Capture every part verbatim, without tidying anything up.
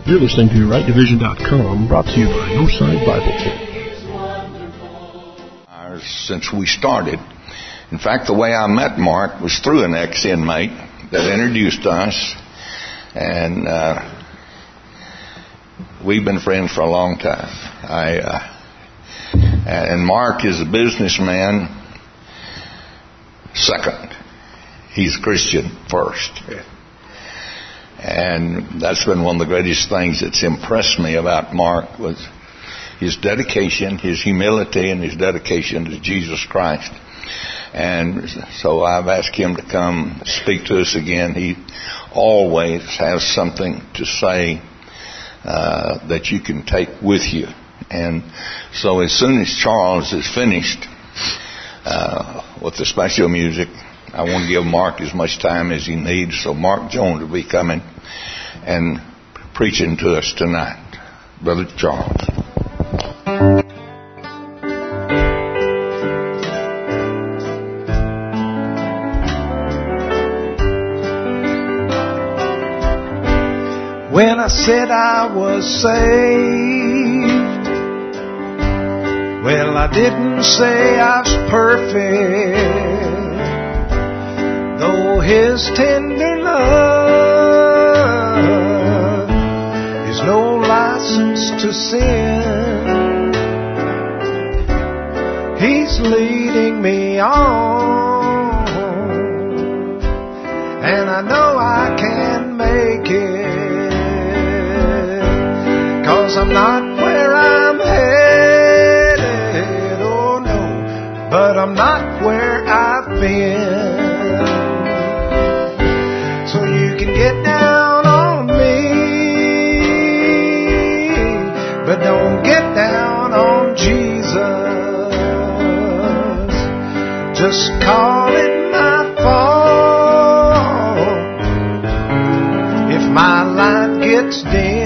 You're listening to right division dot com, brought to you by Northside Bible Church. Since we started. In fact, the way I met Mark was through an ex-inmate that introduced us, and uh, we've been friends for a long time. I uh, and Mark is a businessman second. He's a Christian first. And that's been one of the greatest things that's impressed me about Mark was his dedication, his humility, and his dedication to Jesus Christ. And so I've asked him to come speak to us again. He always has something to say uh, that you can take with you. And so as soon as Charles is finished uh, with the special music, I want to give Mark as much time as he needs. So Mark Jones will be coming and preaching to us tonight. Brother Charles. When I said I was saved, well, I didn't say I was perfect, though His tender love is no license to sin. He's leading me on, and I know I can make it. I'm not where I'm headed, oh no, but I'm not where I've been. So you can get down on me, but don't get down on Jesus. Just call it my fault if my light gets dim.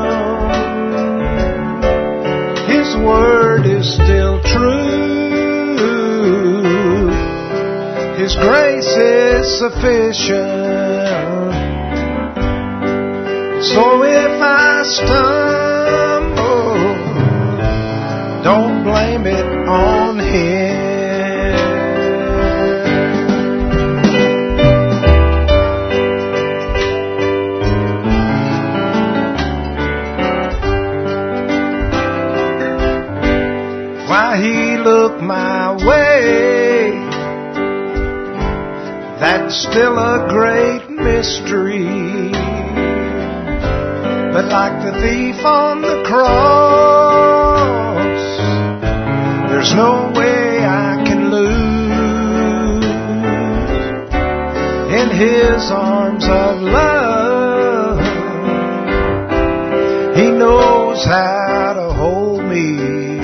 Word is still true. His grace is sufficient. So if I stumble, don't blame it on Him. He looked my way, that's still a great mystery. But like the thief on the cross, there's no way I can lose. In His arms of love, He knows how to hold me.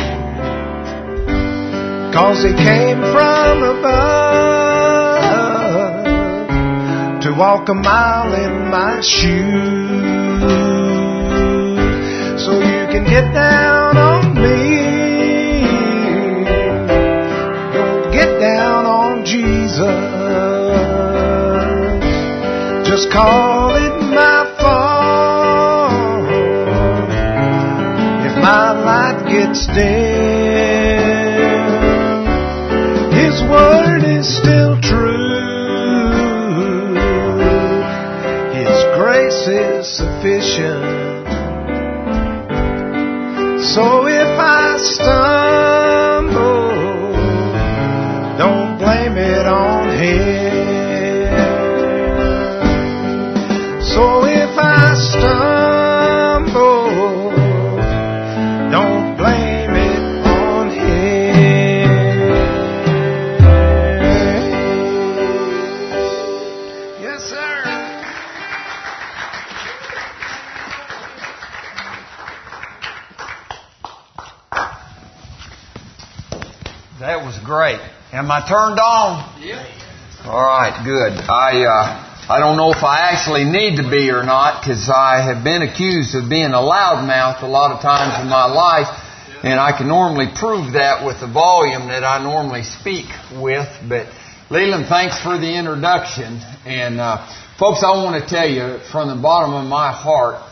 'Cause He came from above to walk a mile in my shoes. So you can get down on me, don't get down on Jesus. Just call it my fault if my light gets dim. His word is still true. His grace is sufficient. So if I stumble, don't blame it on Him. So if I stumble, don't blame it on Him. Yes, sir. That was great. Am I turned on? Yeah. All right, good. I uh, I don't know if I actually need to be or not, because I have been accused of being a loudmouth a lot of times in my life, and I can normally prove that with the volume that I normally speak with. But Leland, thanks for the introduction. And uh, folks, I want to tell you from the bottom of my heart,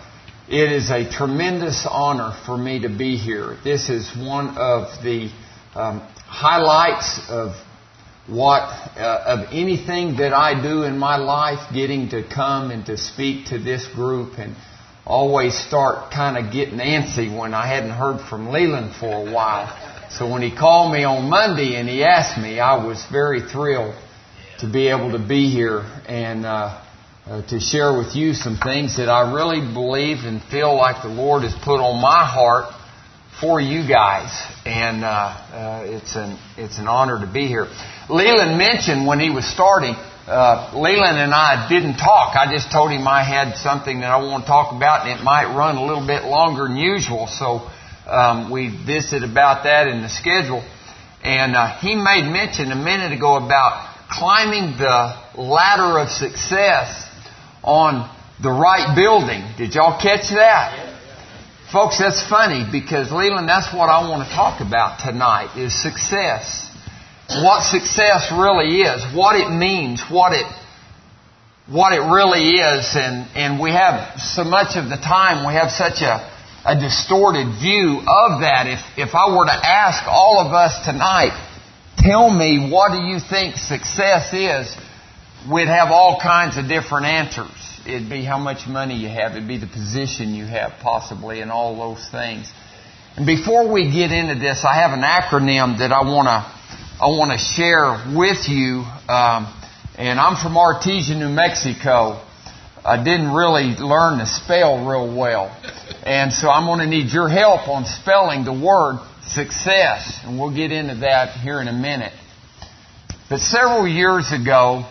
it is a tremendous honor for me to be here. This is one of the um, highlights of what uh, of anything that I do in my life, getting to come and to speak to this group, and always start kind of getting antsy when I hadn't heard from Leland for a while. So when he called me on Monday and he asked me, I was very thrilled to be able to be here and uh, uh, to share with you some things that I really believe and feel like the Lord has put on my heart for you guys. And uh, uh, it's an it's an honor to be here. Leland mentioned when he was starting, uh, Leland and I didn't talk. I just told him I had something that I want to talk about, and it might run a little bit longer than usual. So um, we visited about that in the schedule. And uh, he made mention a minute ago about climbing the ladder of success on the right building. Did y'all catch that? Folks, that's funny because, Leland, that's what I want to talk about tonight is success. What success really is, what it means, what it what it really is. And, and we have so much of the time, we have such a, a distorted view of that. If, if I were to ask all of us tonight, tell me, what do you think success is? We'd have all kinds of different answers. It'd be how much money you have. It'd be the position you have, possibly, and all those things. And before we get into this, I have an acronym that I want to I want to share with you. Um, and I'm from Artesia, New Mexico. I didn't really learn to spell real well. And so I'm going to need your help on spelling the word success. And we'll get into that here in a minute. But several years ago,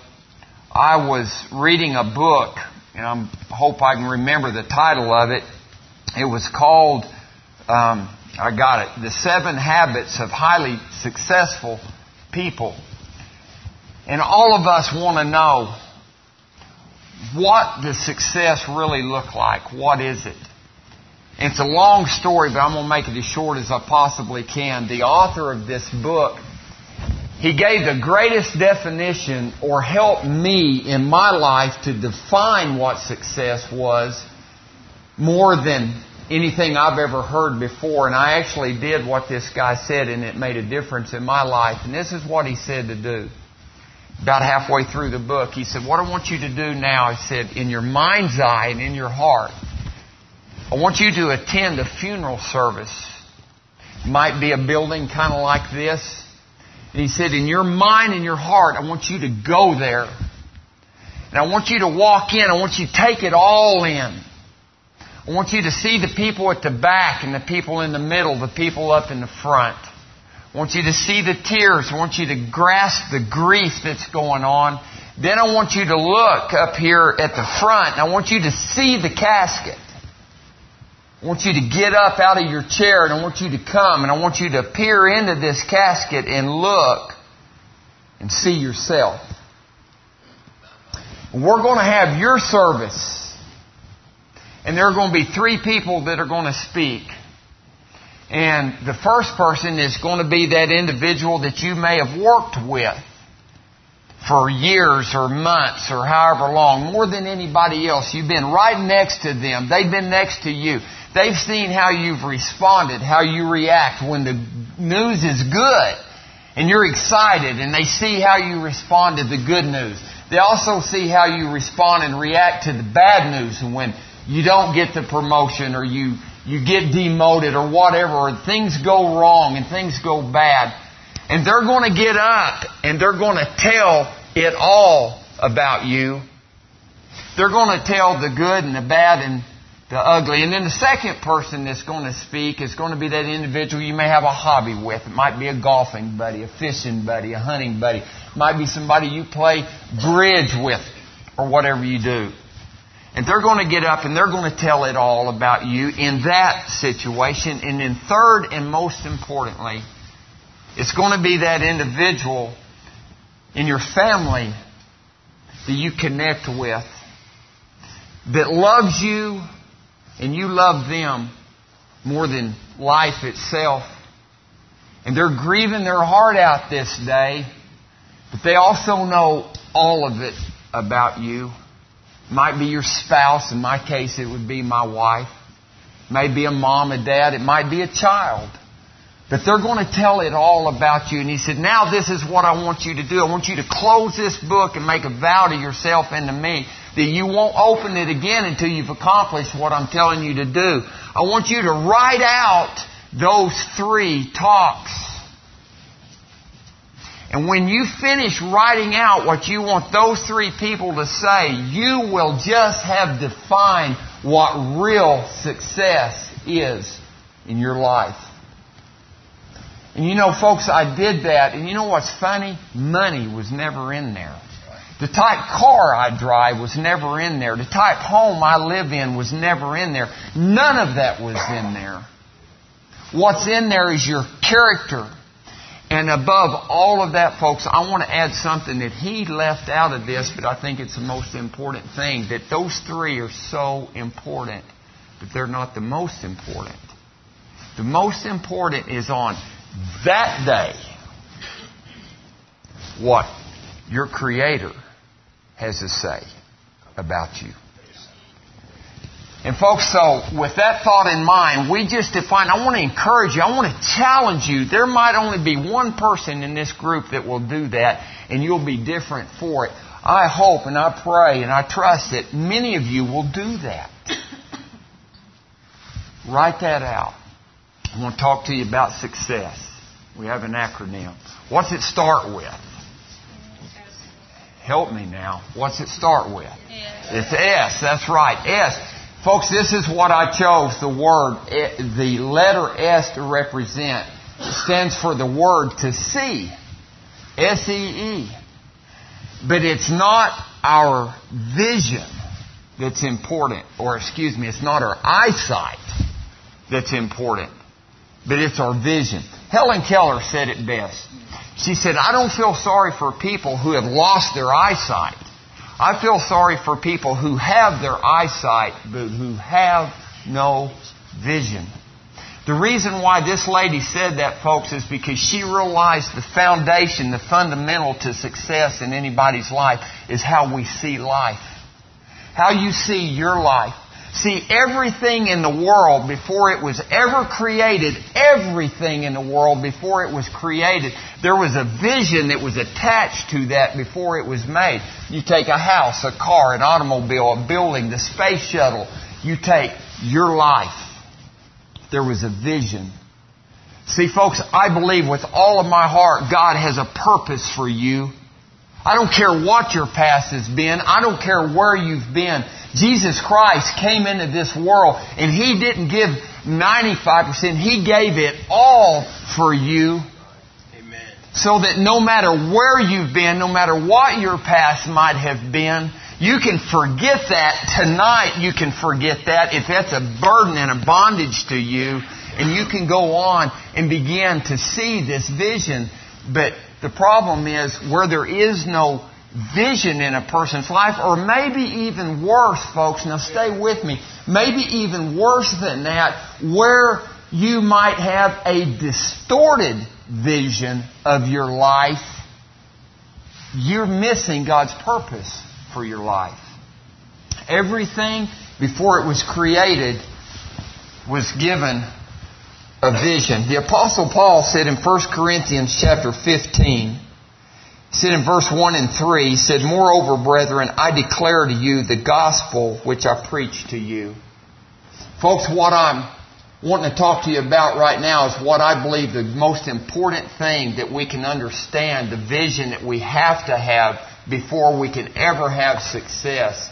I was reading a book, and I hope I can remember the title of it. It was called, um, I got it, The Seven Habits of Highly Successful People. And all of us want to know, what does success really look like? What is it? It's a long story, but I'm going to make it as short as I possibly can. The author of this book, he gave the greatest definition, or helped me in my life to define what success was, more than anything I've ever heard before. And I actually did what this guy said, and it made a difference in my life. And this is what he said to do. About halfway through the book, he said, what I want you to do now, he said, in your mind's eye and in your heart, I want you to attend a funeral service. It might be a building kind of like this. And he said, in your mind and your heart, I want you to go there. And I want you to walk in. I want you to take it all in. I want you to see the people at the back and the people in the middle, the people up in the front. I want you to see the tears. I want you to grasp the grief that's going on. Then I want you to look up here at the front, and I want you to see the casket. I want you to get up out of your chair, and I want you to come, and I want you to peer into this casket and look and see yourself. And we're going to have your service. And there are going to be three people that are going to speak. And the first person is going to be that individual that you may have worked with for years or months or however long, more than anybody else. You've been right next to them. They've been next to you. They've seen how you've responded, how you react when the news is good and you're excited, and they see how you respond to the good news. They also see how you respond and react to the bad news, and when you don't get the promotion, or you, you get demoted, or whatever, or things go wrong and things go bad. And they're going to get up and they're going to tell it all about you. They're going to tell the good and the bad and the ugly. And then the second person that's going to speak is going to be that individual you may have a hobby with. It might be a golfing buddy, a fishing buddy, a hunting buddy. It might be somebody you play bridge with, or whatever you do. And they're going to get up and they're going to tell it all about you in that situation. And then third and most importantly, it's going to be that individual in your family that you connect with, that loves you and you love them more than life itself. And they're grieving their heart out this day, but they also know all of it about you. Might be your spouse. In my case, it would be my wife. It may be a mom, a dad, it might be a child. But they're going to tell it all about you. And he said, now this is what I want you to do. I want you to close this book and make a vow to yourself and to me that you won't open it again until you've accomplished what I'm telling you to do. I want you to write out those three talks. And when you finish writing out what you want those three people to say, you will just have defined what real success is in your life. And you know, folks, I did that, and you know what's funny? Money was never in there. The type car I drive was never in there. The type home I live in was never in there. None of that was in there. What's in there is your character. And above all of that, folks, I want to add something that he left out of this, but I think it's the most important thing, that those three are so important, but they're not the most important. The most important is on that day what your Creator has to say about you. And folks, so with that thought in mind, we just define, I want to encourage you, I want to challenge you. There might only be one person in this group that will do that, and you'll be different for it. I hope and I pray and I trust that many of you will do that. Write that out. I want to talk to you about success. We have an acronym. What's it start with? Help me now. What's it start with? S. It's S. That's right. S. Folks, this is what I chose, the word, the letter S to represent. It stands for the word to see. S E E. But it's not our vision that's important. Or, excuse me, it's not our eyesight that's important. But it's our vision. Helen Keller said it best. She said, I don't feel sorry for people who have lost their eyesight. I feel sorry for people who have their eyesight, but who have no vision. The reason why this lady said that, folks, is because she realized the foundation, the fundamental to success in anybody's life is how we see life. How you see your life. See, everything in the world before it was ever created, everything in the world before it was created, there was a vision that was attached to that before it was made. You take a house, a car, an automobile, a building, the space shuttle. You take your life. There was a vision. See, folks, I believe with all of my heart God has a purpose for you. I don't care what your past has been. I don't care where you've been. Jesus Christ came into this world and He didn't give ninety-five percent. He gave it all for you. Amen. So that no matter where you've been, no matter what your past might have been, you can forget that tonight. You can forget that if that's a burden and a bondage to you. And you can go on and begin to see this vision. But the problem is where there is no vision in a person's life, or maybe even worse, folks, now stay with me, maybe even worse than that, where you might have a distorted vision of your life, you're missing God's purpose for your life. Everything before it was created was given a vision. The Apostle Paul said in First Corinthians chapter fifteen, he said in verse one and three, he said, moreover, brethren, I declare to you the gospel which I preached to you. Folks, what I'm wanting to talk to you about right now is what I believe the most important thing that we can understand, the vision that we have to have before we can ever have success,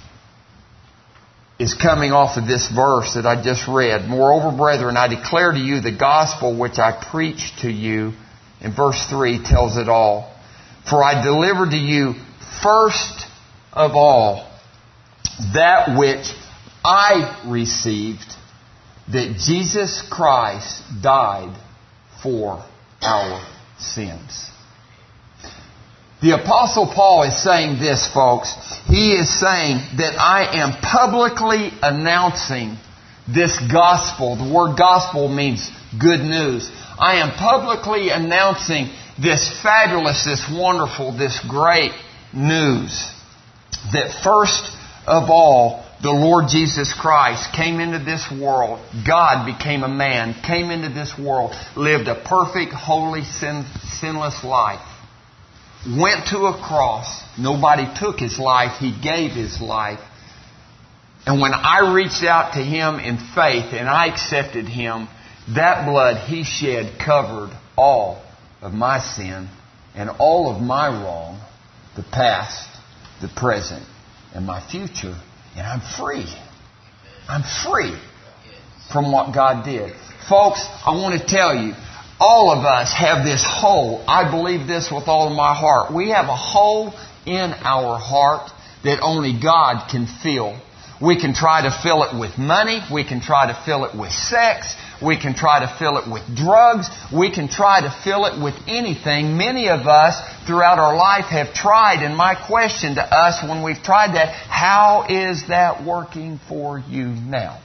is coming off of this verse that I just read. Moreover, brethren, I declare to you the gospel which I preached to you. And verse three tells it all. For I delivered to you first of all that which I received, that Jesus Christ died for our sins. The Apostle Paul is saying this, folks. He is saying that I am publicly announcing this gospel. The word gospel means good news. I am publicly announcing this fabulous, this wonderful, this great news that first of all, the Lord Jesus Christ came into this world. God became a man, came into this world, lived a perfect, holy, sin, sinless life. Went to a cross. Nobody took His life. He gave His life. And when I reached out to Him in faith and I accepted Him, that blood He shed covered all of my sin and all of my wrong, the past, the present, and my future. And I'm free. I'm free from what God did. Folks, I want to tell you, all of us have this hole. I believe this with all of my heart. We have a hole in our heart that only God can fill. We can try to fill it with money. We can try to fill it with sex. We can try to fill it with drugs. We can try to fill it with anything. Many of us throughout our life have tried. And my question to us when we've tried that, how is that working for you now?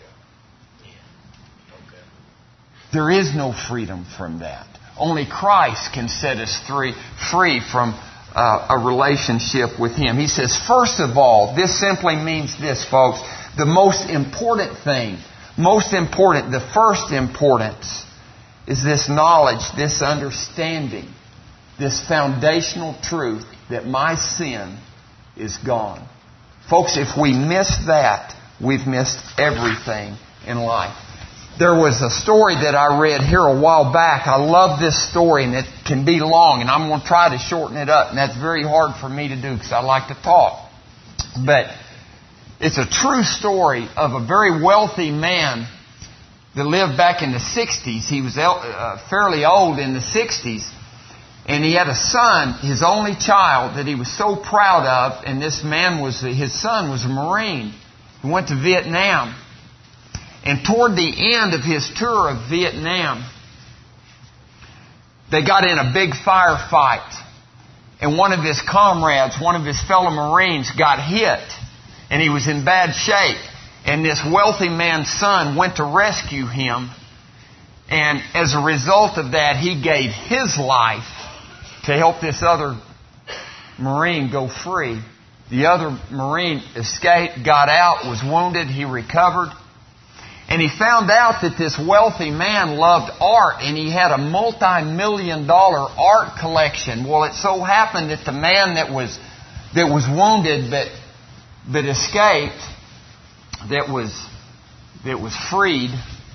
There is no freedom from that. Only Christ can set us free, free from uh, a relationship with Him. He says, first of all, this simply means this, folks. The most important thing, most important, the first importance is this knowledge, this understanding, this foundational truth that my sin is gone. Folks, if we miss that, we've missed everything in life. There was a story that I read here a while back. I love this story, and it can be long, and I'm going to try to shorten it up, and that's very hard for me to do because I like to talk. But it's a true story of a very wealthy man that lived back in the sixties. He was uh, fairly old in the sixties, and he had a son, his only child, that he was so proud of, and this man was, his son was a Marine. He went to Vietnam. And toward the end of his tour of Vietnam, they got in a big firefight. And one of his comrades, one of his fellow Marines, got hit. And he was in bad shape. And this wealthy man's son went to rescue him. And as a result of that, he gave his life to help this other Marine go free. The other Marine escaped, got out, was wounded, he recovered. And he found out that this wealthy man loved art, and he had a multi-million dollar art collection. Well, it so happened that the man that was that was wounded but but escaped, that was that was freed,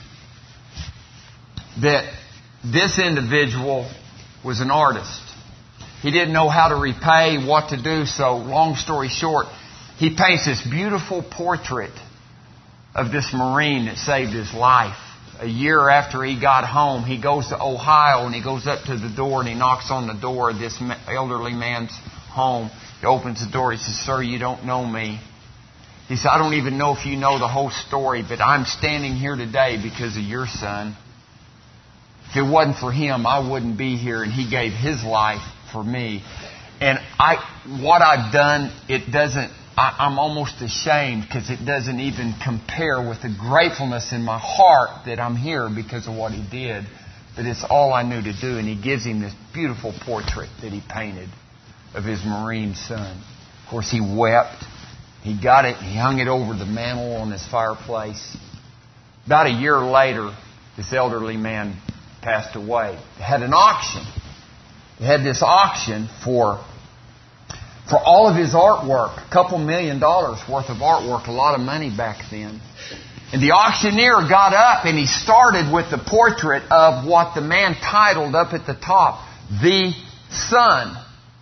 that this individual was an artist. He didn't know how to repay, what to do, so long story short, he paints this beautiful portrait of this Marine that saved his life. A year after he got home, he goes to Ohio and he goes up to the door and he knocks on the door of this elderly man's home. He opens the door. He says, "Sir, you don't know me." He said, "I don't even know if you know the whole story, but I'm standing here today because of your son. If it wasn't for him, I wouldn't be here, and he gave his life for me." And I, what I've done, it doesn't, I, I'm almost ashamed because it doesn't even compare with the gratefulness in my heart that I'm here because of what he did. But it's all I knew to do. And he gives him this beautiful portrait that he painted of his Marine son. Of course, he wept. He got it and he hung it over the mantle on his fireplace. About a year later, this elderly man passed away. They had an auction. They had this auction for for all of his artwork, a couple million dollars worth of artwork, a lot of money back then. And the auctioneer got up and he started with the portrait of what the man titled up at the top, "The Son."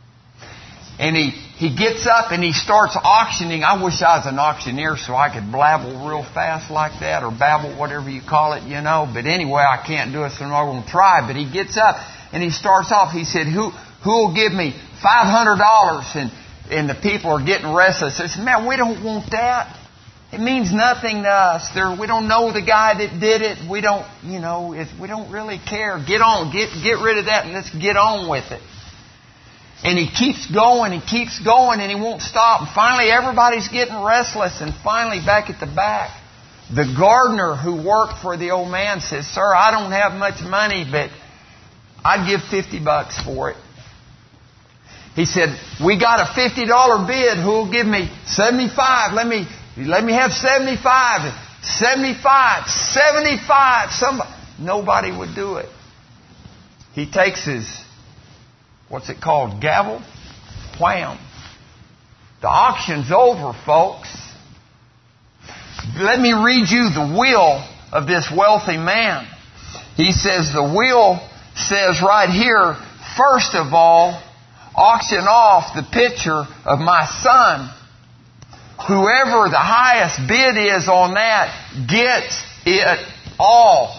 And he, he gets up and he starts auctioning. I wish I was an auctioneer so I could blabble real fast like that, or babble, whatever you call it, you know. But anyway, I can't do it, so I'm not going to try. But he gets up and he starts off. He said, who who will give me five hundred dollars? And, and the people are getting restless. They said, "Man, we don't want that. It means nothing to us. There, we don't know the guy that did it. We don't, you know, if we don't really care. Get on, get get rid of that and let's get on with it." And he keeps going, he keeps going, and he won't stop. And finally, everybody's getting restless. And finally, back at the back, the gardener who worked for the old man says, "Sir, I don't have much money, but I'd give fifty bucks for it." He said, "We got a fifty dollar bid. Who'll give me seventy-five? Let me Let me have seventy-five, seventy-five, seventy-five. Somebody, nobody would do it. He takes his, what's it called, gavel? Wham. The auction's over, folks. Let me read you the will of this wealthy man. He says, the will says right here, first of all, auction off the picture of my son. Whoever the highest bid is on that gets it all.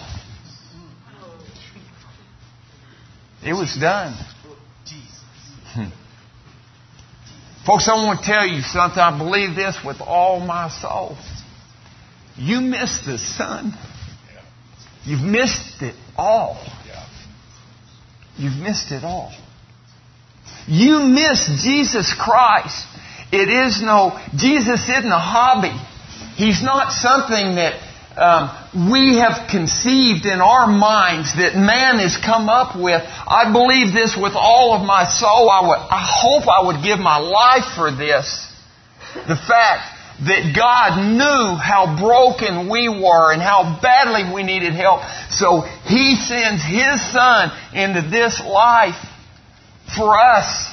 It was done. Hmm. Folks, I want to tell you something. I believe this with all my soul. You missed the son. You've missed it all. You've missed it all. You missed Jesus Christ. It is no, Jesus isn't a hobby. He's not something that um, we have conceived in our minds that man has come up with. I believe this with all of my soul. I, would, I hope I would give my life for this. The fact that God knew how broken we were and how badly we needed help. So He sends His Son into this life for us.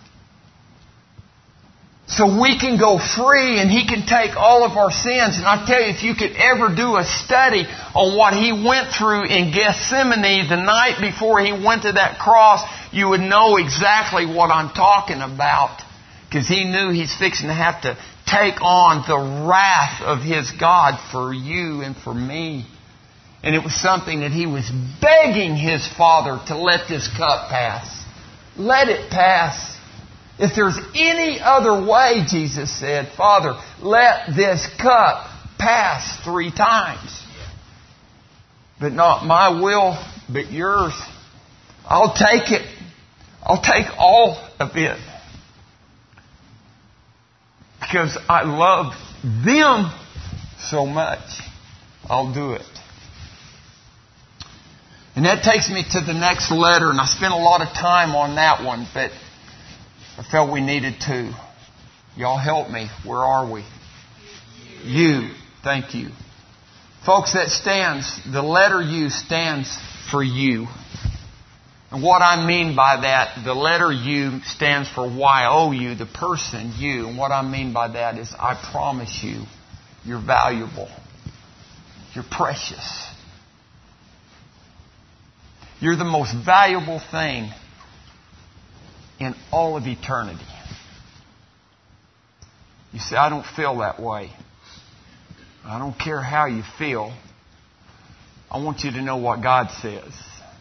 So we can go free and He can take all of our sins. And I tell you, if you could ever do a study on what He went through in Gethsemane the night before He went to that cross, you would know exactly what I'm talking about. Because He knew He's fixing to have to take on the wrath of His God for you and for me. And it was something that He was begging His Father to let this cup pass. Let it pass. If there's any other way, Jesus said, Father, let this cup pass three times. But not my will, but yours. I'll take it. I'll take all of it. Because I love them so much, I'll do it. And that takes me to the next letter, and I spent a lot of time on that one, but I felt we needed to. Y'all help me. Where are we? You. Thank you. Folks, that stands, the letter U stands for you. And what I mean by that, the letter U stands for Y O U, the person you. And what I mean by that is, I promise you, you're valuable. You're precious. You're the most valuable thing in all of eternity. You say, I don't feel that way. I don't care how you feel. I want you to know what God says.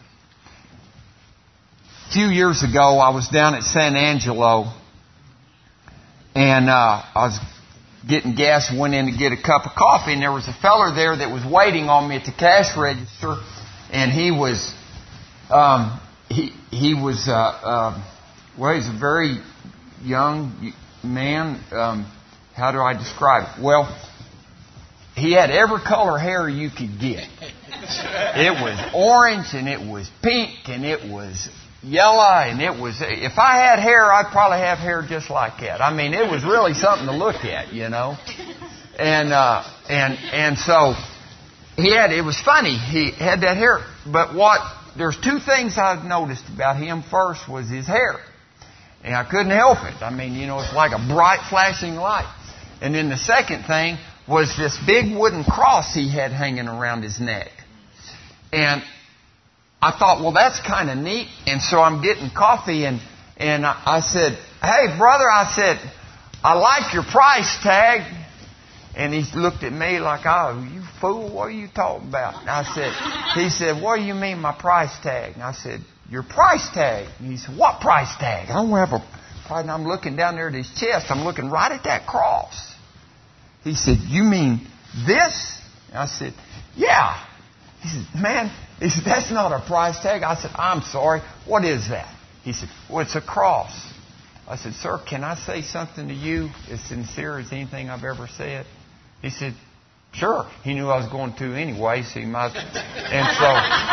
A few years ago, I was down at San Angelo, and uh, I was getting gas, went in to get a cup of coffee, and there was a feller there that was waiting on me at the cash register, and he was, um, he he was, uh, uh, well, he's a very young man. Um, how do I describe it? Well, he had every color hair you could get. It was orange, and it was pink, and it was yellow, and it was, if I had hair, I'd probably have hair just like that. I mean, it was really something to look at, you know. And, uh, and, and so he had, it was funny, he had that hair. But what, there's two things I've noticed about him. First was his hair. And I couldn't help it. I mean, you know, it's like a bright flashing light. And then the second thing was this big wooden cross he had hanging around his neck. And I thought, well, that's kind of neat. And so I'm getting coffee, and, and I, I said, hey, brother, I said, I like your price tag. And he looked at me like, oh, you fool, what are you talking about? And I said, he said, what do you mean my price tag? And I said, your price tag. And he said, what price tag? I don't have a price. And I'm looking down there at his chest. I'm looking right at that cross. He said, you mean this? And I said, yeah. He said, man, he said, that's not a price tag. I said, I'm sorry. What is that? He said, well, it's a cross. I said, sir, can I say something to you as sincere as anything I've ever said? He said, sure. He knew I was going to anyway, so he might. And so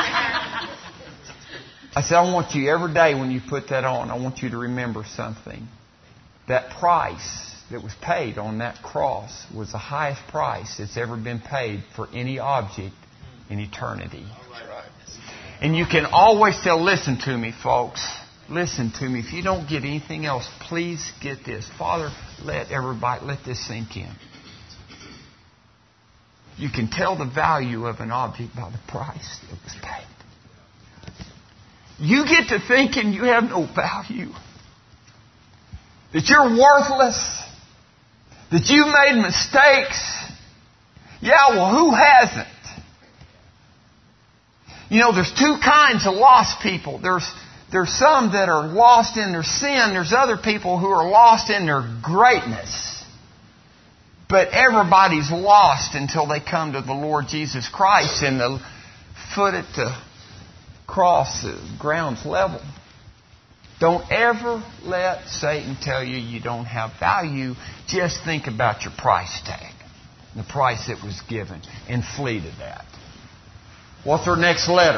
I said, I want you every day when you put that on, I want you to remember something. That price that was paid on that cross was the highest price that's ever been paid for any object in eternity. And you can always tell, listen to me, folks. Listen to me. If you don't get anything else, please get this. Father, let everybody, let this sink in. You can tell the value of an object by the price that was paid. You get to thinking you have no value. That you're worthless. That you made mistakes. Yeah, well, who hasn't? You know, there's two kinds of lost people. There's there's some that are lost in their sin. There's other people who are lost in their greatness. But everybody's lost until they come to the Lord Jesus Christ and the foot at the cross, the ground's level. Don't ever let Satan tell you you don't have value. Just think about your price tag, the price that was given, and flee to that. What's our next letter?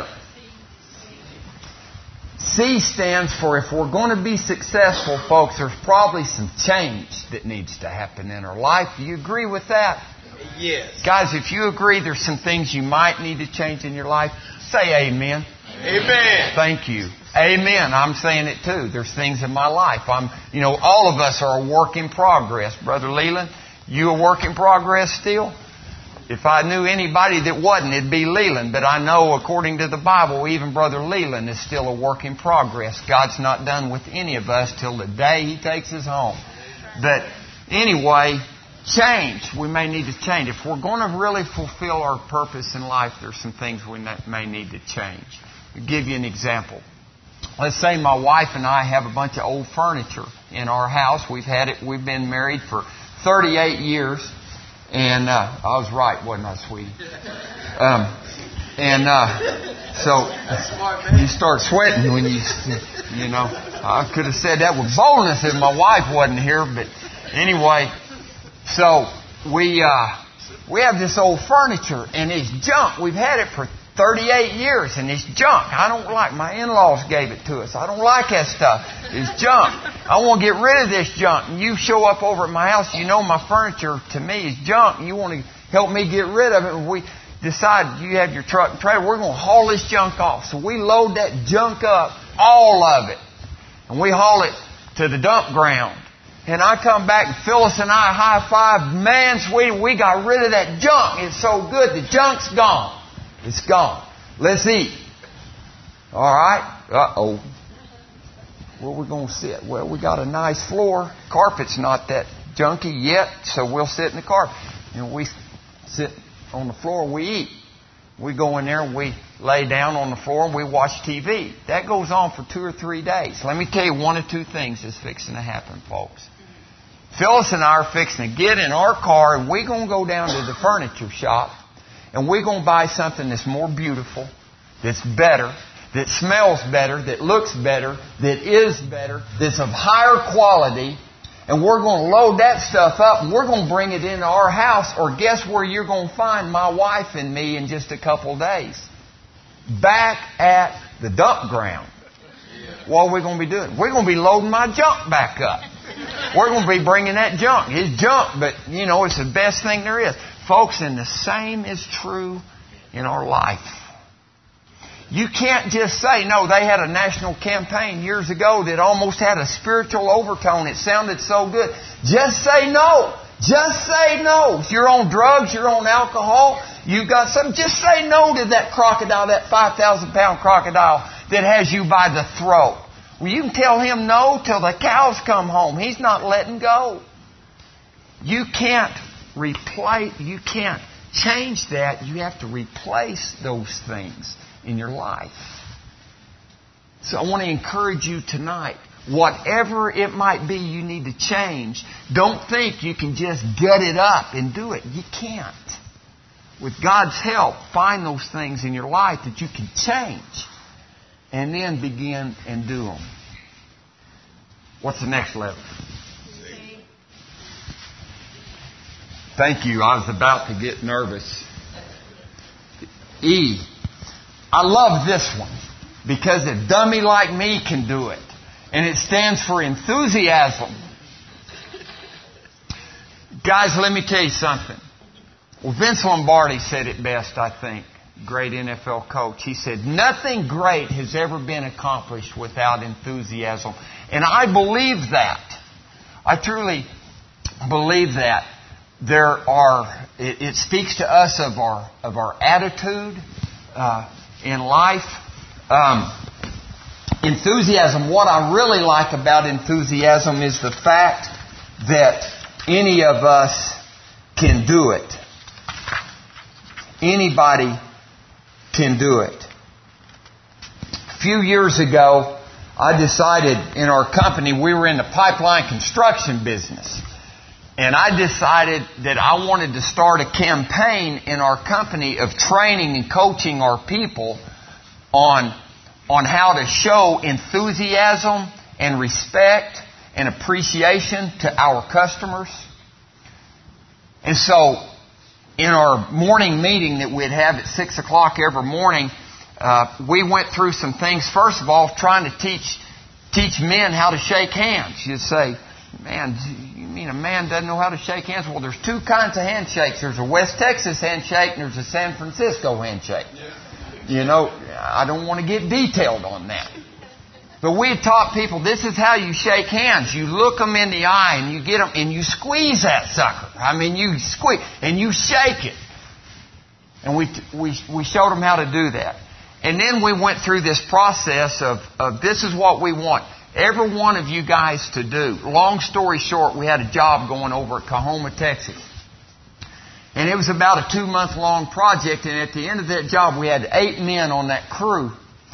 C stands for, if we're going to be successful, folks, there's probably some change that needs to happen in our life. Do you agree with that? Yes. Guys, if you agree there's some things you might need to change in your life, say amen. Amen. Thank you. Amen. I'm saying it too. There's things in my life. I'm, you know, all of us are a work in progress. Brother Leland, you a work in progress still? If I knew anybody that wasn't, it'd be Leland. But I know, according to the Bible, even Brother Leland is still a work in progress. God's not done with any of us till the day He takes us home. But anyway, change. We may need to change. If we're going to really fulfill our purpose in life, there's some things we may need to change. I'll give you an example. Let's say my wife and I have a bunch of old furniture in our house. We've had it. We've been married for thirty-eight years. And uh, I was right, wasn't I, sweetie? Um, and uh, so you start sweating when you, you know. I could have said that with boldness if my wife wasn't here. But anyway, so we uh, we have this old furniture, and it's junk. We've had it for thirty-eight years, and it's junk. I don't like, my in-laws gave it to us. I don't like that stuff. It's junk. I want to get rid of this junk. And you show up over at my house, you know my furniture to me is junk, and you want to help me get rid of it. And we decide, you have your truck and trailer, we're going to haul this junk off. So we load that junk up, all of it, and we haul it to the dump ground. And I come back, and Phyllis and I high five. Man, sweetie, we got rid of that junk. It's so good. The junk's gone. It's gone. Let's eat. All right. Uh-oh. Where we going to sit? Well, we got a nice floor. Carpet's not that junky yet, so we'll sit in the carpet. And we sit on the floor, we eat. We go in there and we lay down on the floor and we watch T V. That goes on for two or three days. Let me tell you one or two things that's fixing to happen, folks. Phyllis and I are fixing to get in our car and we're going to go down to the furniture shop and we're going to buy something that's more beautiful, that's better, that smells better, that looks better, that is better, that's of higher quality. And we're going to load that stuff up and we're going to bring it into our house. Or guess where you're going to find my wife and me in just a couple of days? Back at the dump ground. What are we going to be doing? We're going to be loading my junk back up. We're going to be bringing that junk. It's junk, but, you know, it's the best thing there is. Folks, and the same is true in our life. You can't just say, no, they had a national campaign years ago that almost had a spiritual overtone. It sounded so good. Just say no. Just say no. If you're on drugs, you're on alcohol, you've got something, just say no to that crocodile, that five thousand pound crocodile that has you by the throat. Well, you can tell him no till the cows come home. He's not letting go. You can't replace, you can't change that. You have to replace those things in your life. So I want to encourage you tonight, whatever it might be you need to change, don't think you can just get it up and do it. You can't. With God's help, find those things in your life that you can change and then begin and do them. What's the next letter? Thank you. I was about to get nervous. E. I love this one because a dummy like me can do it. And it stands for enthusiasm. Guys, let me tell you something. Well, Vince Lombardi said it best, I think. Great N F L coach. He said, nothing great has ever been accomplished without enthusiasm. And I believe that. I truly believe that. There are, it, it speaks to us of our, of our attitude uh, in life. Um, enthusiasm, what I really like about enthusiasm is the fact that any of us can do it. Anybody can do it. A few years ago, I decided in our company, we were in the pipeline construction business. And I decided that I wanted to start a campaign in our company of training and coaching our people on, on how to show enthusiasm and respect and appreciation to our customers. And so, in our morning meeting that we'd have at six o'clock every morning, uh, we went through some things. First of all, trying to teach teach men how to shake hands. You'd say, man, you mean a man doesn't know how to shake hands? Well, there's two kinds of handshakes. There's a West Texas handshake and there's a San Francisco handshake. You know, I don't want to get detailed on that. But we taught people this is how you shake hands. You look them in the eye and you get them and you squeeze that sucker. I mean, you squeeze and you shake it. And we we we showed them how to do that. And then we went through this process of, of this is what we want every one of you guys to do. Long story short, we had a job going over at Kahoma, Texas. And it was about a two-month-long project. And at the end of that job, we had eight men on that crew.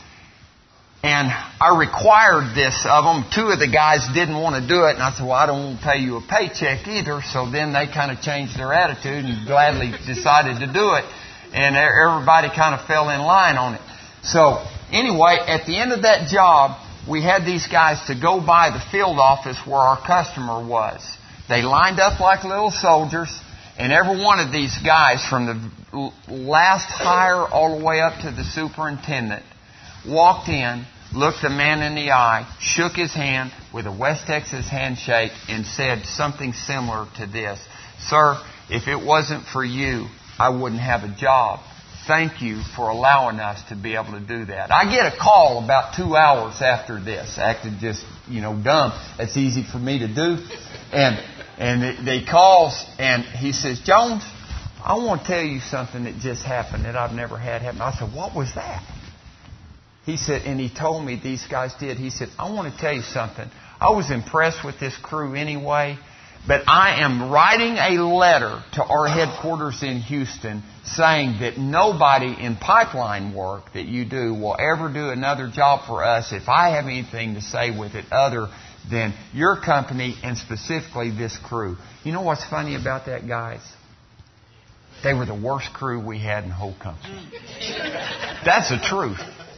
And I required this of them. Two of the guys didn't want to do it. And I said, well, I don't want to pay you a paycheck either. So then they kind of changed their attitude and gladly decided to do it. And everybody kind of fell in line on it. So anyway, at the end of that job, we had these guys to go by the field office where our customer was. They lined up like little soldiers. And every one of these guys, from the last hire all the way up to the superintendent, walked in, looked the man in the eye, shook his hand with a West Texas handshake, and said something similar to this. Sir, if it wasn't for you, I wouldn't have a job. Thank you for allowing us to be able to do that. I get a call about two hours after this. Acted just, you know, dumb. That's easy for me to do. And and they calls and he says, Jones, I want to tell you something that just happened that I've never had happen. I said, what was that? He said, and he told me these guys did. He said, I want to tell you something. I was impressed with this crew anyway, but I am writing a letter to our headquarters in Houston saying that nobody in pipeline work that you do will ever do another job for us if I have anything to say with it other than your company and specifically this crew. You know what's funny about that, guys? They were the worst crew we had in the whole company. That's the truth.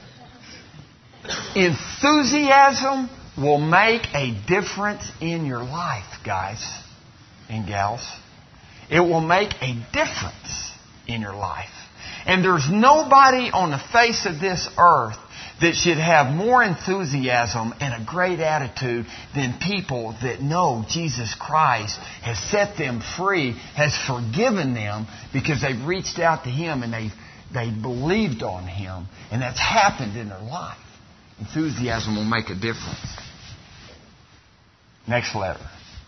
Enthusiasm will make a difference in your life, guys and gals. It will make a difference in your life. And there's nobody on the face of this earth that should have more enthusiasm and a great attitude than people that know Jesus Christ has set them free, has forgiven them because they've reached out to Him and they they believed on Him. And that's happened in their life. Enthusiasm will make a difference. Next letter.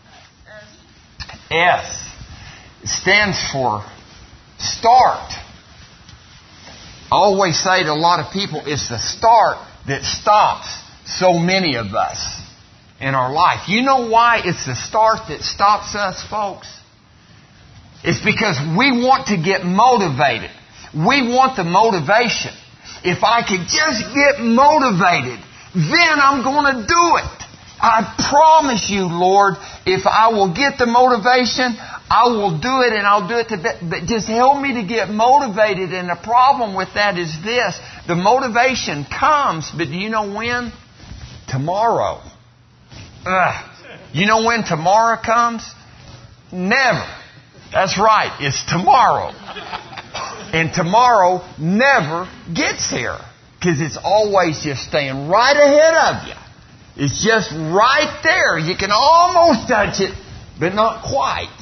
S. It stands for start. I always say to a lot of people, it's the start that stops so many of us in our life. You know why it's the start that stops us, folks? It's because we want to get motivated. We want the motivation. If I could just get motivated, then I'm going to do it. I promise you, Lord, if I will get the motivation, I will do it and I'll do it to be- but just help me to get motivated. And the problem with that is this. The motivation comes, but do you know when? Tomorrow. Ugh. You know when tomorrow comes? Never. That's right. It's tomorrow. And tomorrow never gets here. Because it's always just staying right ahead of you. It's just right there. You can almost touch it, but not quite. It's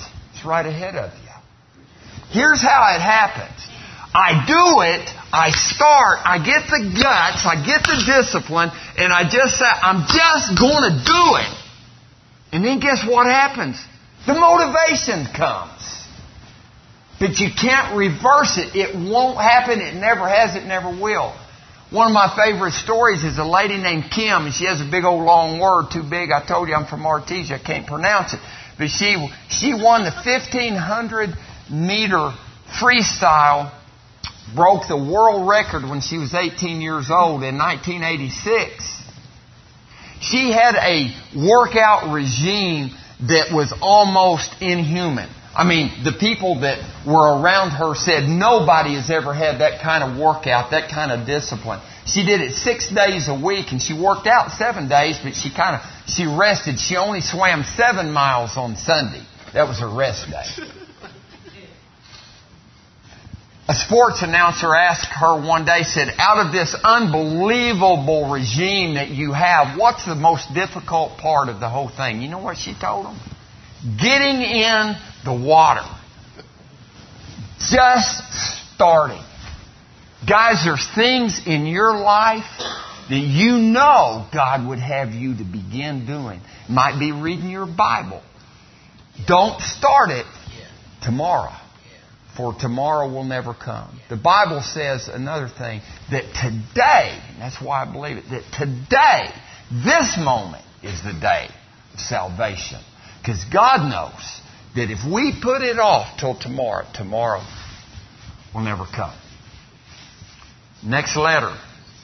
right ahead of you. Here's how it happens. I do it, I start, I get the guts, I get the discipline, and I just say, I'm just going to do it. And then guess what happens? The motivation comes. But you can't reverse it. It won't happen. It never has. It never will. One of my favorite stories is a lady named Kim, and she has a big old long word, too big. I told you I'm from Artesia. I can't pronounce it. But she she won the fifteen hundred meter freestyle, broke the world record when she was eighteen years old in nineteen eighty-six. She had a workout regime that was almost inhuman. I mean, the people that were around her said nobody has ever had that kind of workout, that kind of discipline. She did it six days a week, and she worked out seven days, but she kind of, she rested. She only swam seven miles on Sunday. That was her rest day. A sports announcer asked her one day, said, out of this unbelievable regime that you have, what's the most difficult part of the whole thing? You know what she told him? Getting in the water. Just starting. Guys, there's things in your life that you know God would have you to begin doing. Might be reading your Bible. Don't start it tomorrow, for tomorrow will never come. The Bible says another thing, that today, and that's why I believe it, that today, this moment is the day of salvation. Because God knows that if we put it off till tomorrow, tomorrow will never come. Next letter.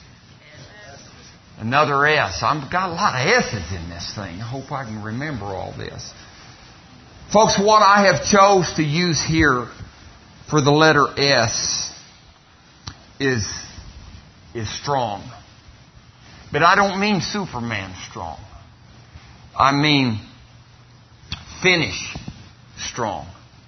Another S. I've got a lot of S's in this thing. I hope I can remember all this. Folks, what I have chose to use here for the letter S is, is strong. But I don't mean Superman strong. I mean finish strong.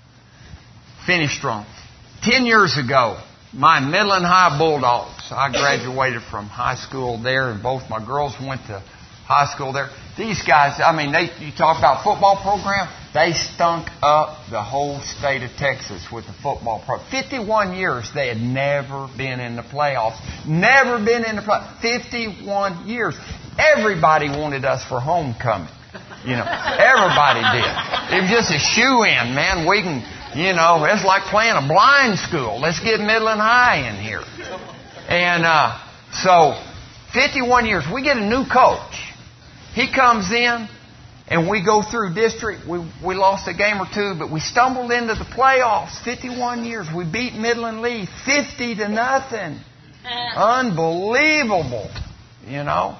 Finish strong. Ten years ago, my Midland High Bulldogs, I graduated from high school there, and both my girls went to high school there. These guys, I mean, they, you talk about football program, they stunk up the whole state of Texas with the football program. fifty-one years, they had never been in the playoffs. Never been in the playoffs. fifty-one years. Everybody wanted us for homecoming. You know, everybody did. It was just a shoe-in, man. We can, you know, it's like playing a blind school. Let's get Midland High in here. And uh, so, fifty-one years, we get a new coach. He comes in, and we go through district. We we lost a game or two, but we stumbled into the playoffs. fifty-one years. We beat Midland Lee fifty to nothing. Unbelievable, you know.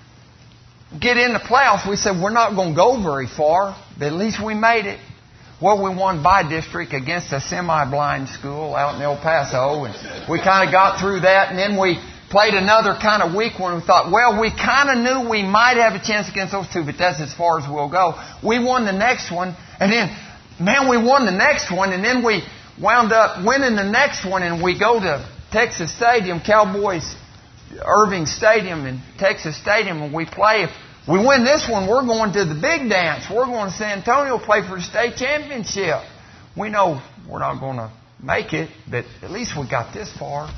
Get in the playoffs, we said we're not going to go very far, but at least we made it. Well, we won by district against a semi-blind school out in El Paso, and we kind of got through that, and then we played another kind of weak one. We thought, well, we kind of knew we might have a chance against those two, but that's as far as we'll go. We won the next one, and then, man, we won the next one, and then we wound up winning the next one, and we go to Texas Stadium, Cowboys Irving Stadium in Texas Stadium, and we play. If we win this one, we're going to the big dance. We're going to San Antonio, play for the state championship. We know we're not going to make it, but at least we got this far.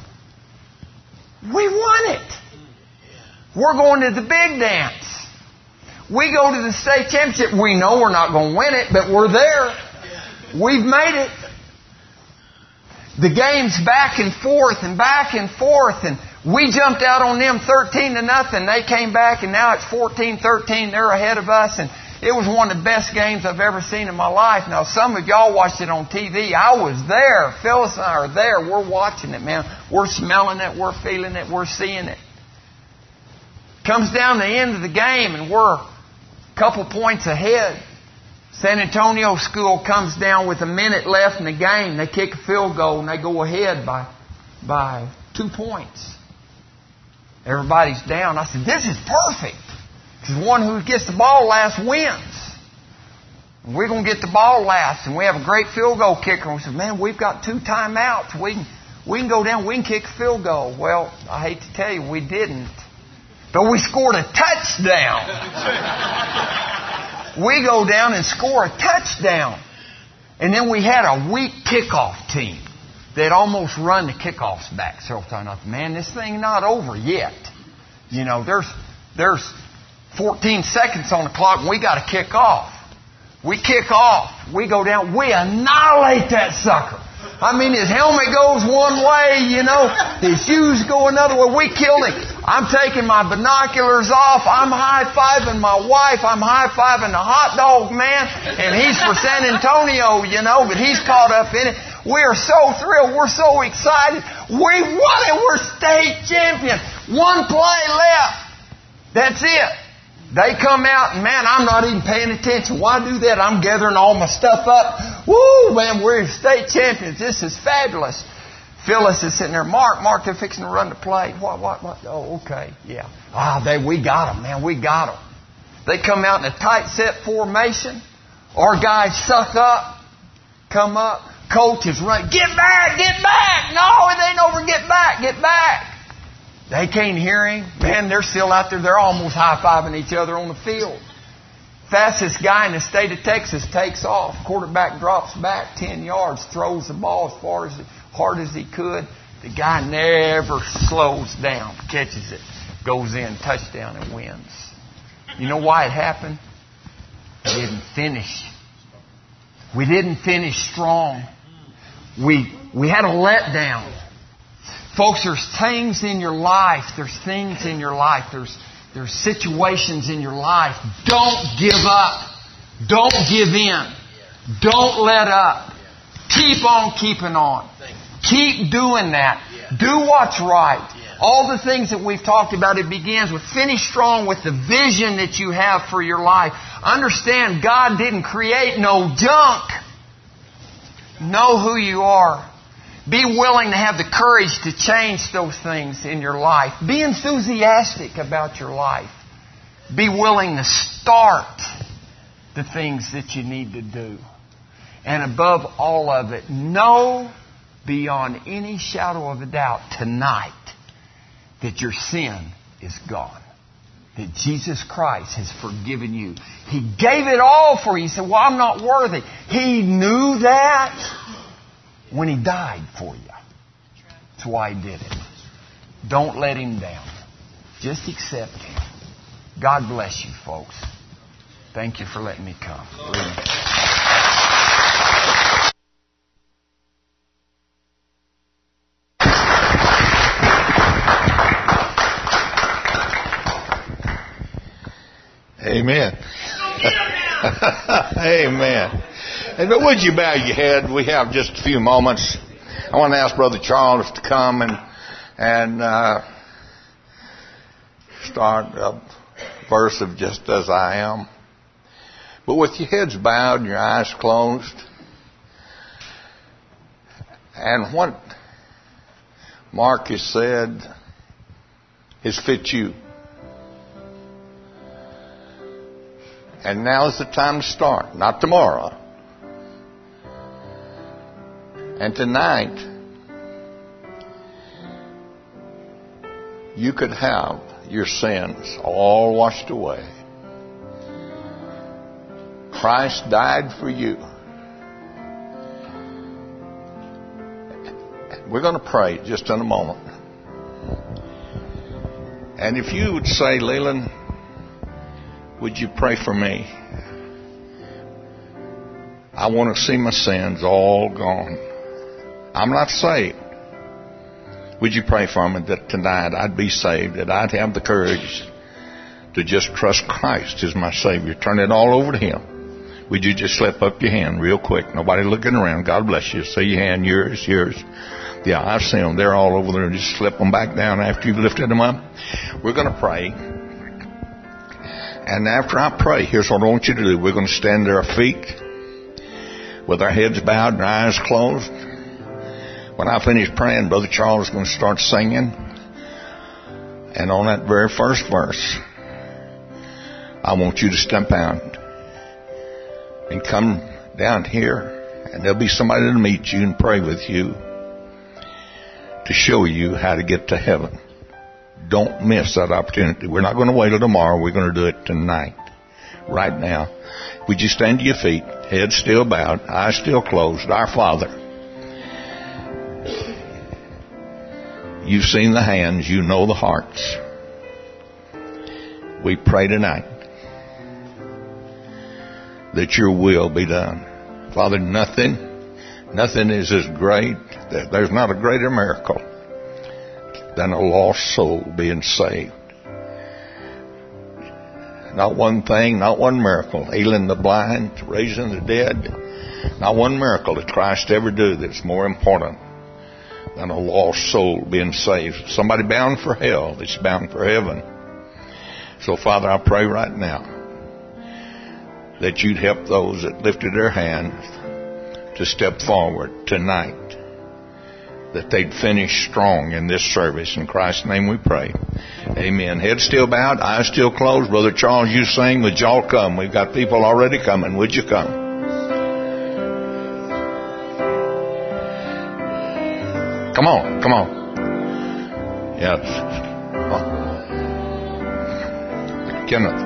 We won it. We're going to the big dance. We go to the state championship. We know we're not going to win it, but we're there. We've made it. The game's back and forth and back and forth, and we jumped out on them thirteen to nothing. They came back, and now it's fourteen thirteen. They're ahead of us, and it was one of the best games I've ever seen in my life. Now, some of y'all watched it on T V. I was there. Phyllis and I are there. We're watching it, man. We're smelling it. We're feeling it. We're seeing it. Comes down the end of the game, and we're a couple points ahead. San Antonio school comes down with a minute left in the game. They kick a field goal, and they go ahead by, by two points. Everybody's down. I said, this is perfect. Because the one who gets the ball last wins. And we're going to get the ball last. And we have a great field goal kicker. And we said, man, we've got two timeouts. We can, we can go down. We can kick a field goal. Well, I hate to tell you, we didn't. But we scored a touchdown. We go down and score a touchdown. And then we had a weak kickoff team. They'd almost run the kickoffs back several times. I thought, man, this thing not over yet. You know, there's there's fourteen seconds on the clock and we got to kick off. We kick off. We go down. We annihilate that sucker. I mean, his helmet goes one way, you know. His shoes go another way. We killed him. I'm taking my binoculars off. I'm high-fiving my wife. I'm high-fiving the hot dog man. And he's for San Antonio, you know, but he's caught up in it. We're so thrilled. We're so excited. We won it. We're state champions. One play left. That's it. They come out, and man, I'm not even paying attention. Why do that? I'm gathering all my stuff up. Woo, man, we're state champions. This is fabulous. Phyllis is sitting there. Mark, Mark, they're fixing to run the play. What, what, what? Oh, okay, yeah. Ah, they, we got them, man. We got them. They come out in a tight set formation. Our guys suck up, come up. Coach is running. Get back, get back. No, it ain't over. Get back, get back. They can't hear him. Man, they're still out there. They're almost high-fiving each other on the field. Fastest guy in the state of Texas takes off. Quarterback drops back ten yards, throws the ball as far as hard as he could. The guy never slows down, catches it, goes in, touchdown, and wins. You know why it happened? We didn't finish. We didn't finish strong. We we had a letdown. Folks, there's things in your life. There's things in your life. There's there's situations in your life. Don't give up. Don't give in. Don't let up. Keep on keeping on. Keep doing that. Do what's right. All the things that we've talked about, it begins with finish strong with the vision that you have for your life. Understand, God didn't create no junk. Know who you are. Be willing to have the courage to change those things in your life. Be enthusiastic about your life. Be willing to start the things that you need to do. And above all of it, know beyond any shadow of a doubt tonight that your sin is gone. That Jesus Christ has forgiven you. He gave it all for you. You said, well, I'm not worthy. He knew that when He died for you. That's why He did it. Don't let Him down. Just accept Him. God bless you, folks. Thank you for letting me come. Amen. Amen. And would you bow your head? We have just a few moments. I want to ask Brother Charles to come and and uh, start a verse of Just As I Am. But with your heads bowed and your eyes closed, and what Mark has said has fit you. And now is the time to start, not tomorrow. And tonight, you could have your sins all washed away. Christ died for you. We're going to pray just in a moment. And if you would say, Leland, would you pray for me? I want to see my sins all gone. I'm not saved. Would you pray for me that tonight I'd be saved, that I'd have the courage to just trust Christ as my Savior, turn it all over to Him? Would you just slip up your hand real quick? Nobody looking around. God bless you. See your hand, yours, yours. Yeah, I've seen them. They're all over there. Just slip them back down after you've lifted them up. We're going to pray. And after I pray, here's what I want you to do. We're going to stand at our feet with our heads bowed and our eyes closed. When I finish praying, Brother Charles is going to start singing. And on that very first verse, I want you to step out and come down here. And there'll be somebody to meet you and pray with you to show you how to get to heaven. Don't miss that opportunity. We're not going to wait till tomorrow. We're going to do it tonight. right now. Would you stand to your feet, head still bowed, eyes still closed? Our Father, you've seen the hands, you know the hearts. We pray tonight that your will be done. Father, nothing, nothing is as great, there's not a greater miracle than a lost soul being saved. Not one thing, not one miracle, healing the blind, raising the dead, not one miracle that Christ ever did that's more important than a lost soul being saved. Somebody bound for hell that's bound for heaven. So, Father, I pray right now that you'd help those that lifted their hands to step forward tonight, that they'd finish strong in this service. In Christ's name we pray. Amen. Head still bowed, eyes still closed. Brother Charles, you sing. Would y'all come? We've got people already coming. Would you come? Come on, come on. Yes. Kenneth.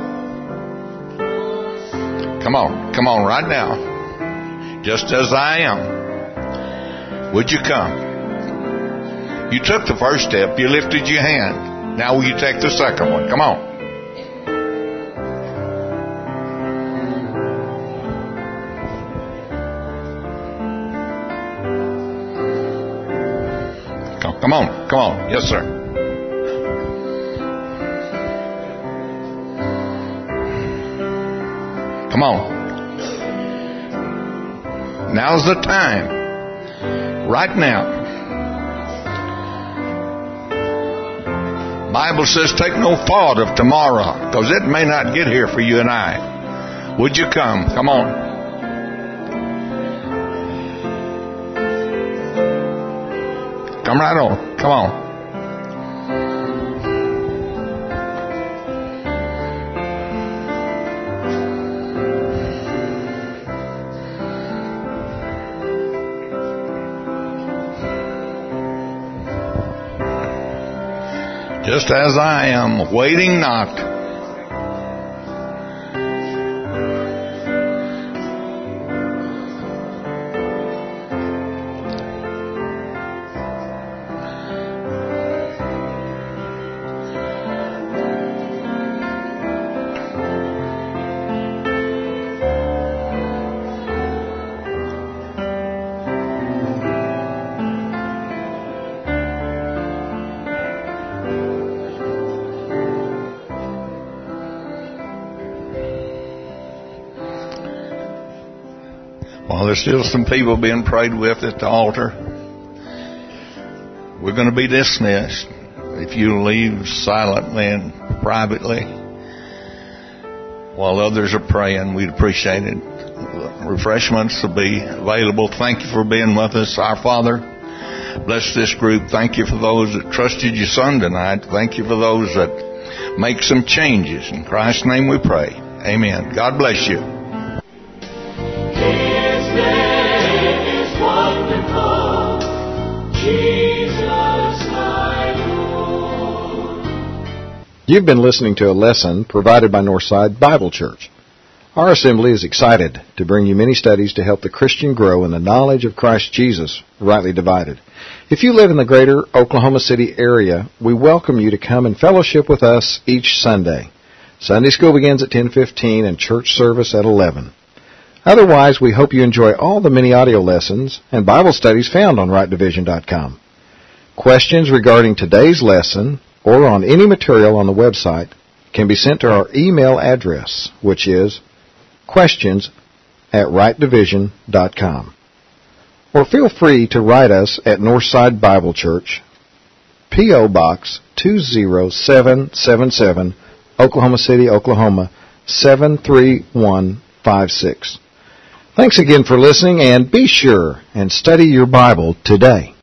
Come on, come on right now. Just as I am. Would you come? You took the first step. You lifted your hand. Now will you take the second one? Come on. Come, come on. Come on. Yes, sir. Come on. Now's the time. Right now. Bible says take no thought of tomorrow, because it may not get here for you and I. Would you come? Come on. Come right on. Come on. Just as I am, waiting not. While there's still some people being prayed with at the altar, we're going to be dismissed. If you leave silently and privately while others are praying, we'd appreciate it. Refreshments will be available. Thank you for being with us. Our Father, bless this group. Thank you for those that trusted your Son tonight. Thank you for those that make some changes. In Christ's name we pray. Amen. God bless you. You've been listening to a lesson provided by Northside Bible Church. Our assembly is excited to bring you many studies to help the Christian grow in the knowledge of Christ Jesus, rightly divided. If you live in the greater Oklahoma City area, we welcome you to come and fellowship with us each Sunday. Sunday school begins at ten fifteen and church service at eleven. Otherwise, we hope you enjoy all the many audio lessons and Bible studies found on right division dot com. Questions regarding today's lesson or on any material on the website can be sent to our email address, which is questions at right division dot com. Or feel free to write us at Northside Bible Church, P O. Box two zero seven seven seven, Oklahoma City, Oklahoma seven three one five six. Thanks again for listening, and be sure and study your Bible today.